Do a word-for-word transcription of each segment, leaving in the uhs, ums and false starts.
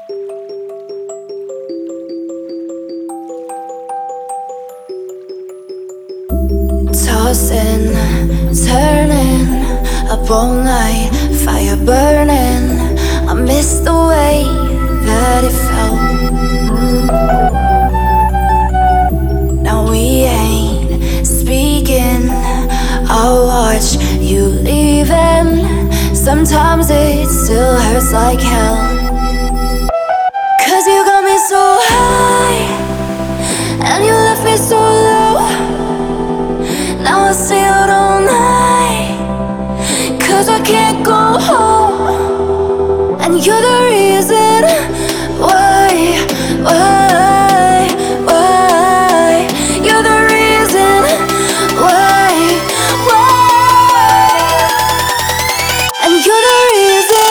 Tossing, turning up all night, fire burning. I miss the way that it felt. Now we ain't speaking, I'll watch you leaving. Sometimes it still hurts like hell, 'cause you got me so high and you left me so low. Now I stay out all night, 'cause I can't go home. And you're the reason why, why, why. You're the reason why, why. And you're the reason.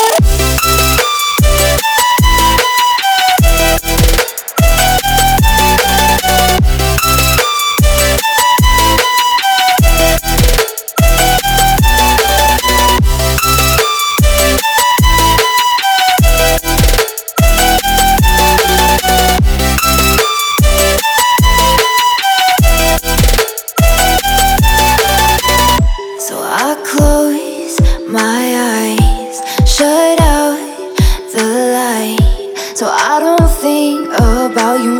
I close my eyes, shut out the light, so I don't think about you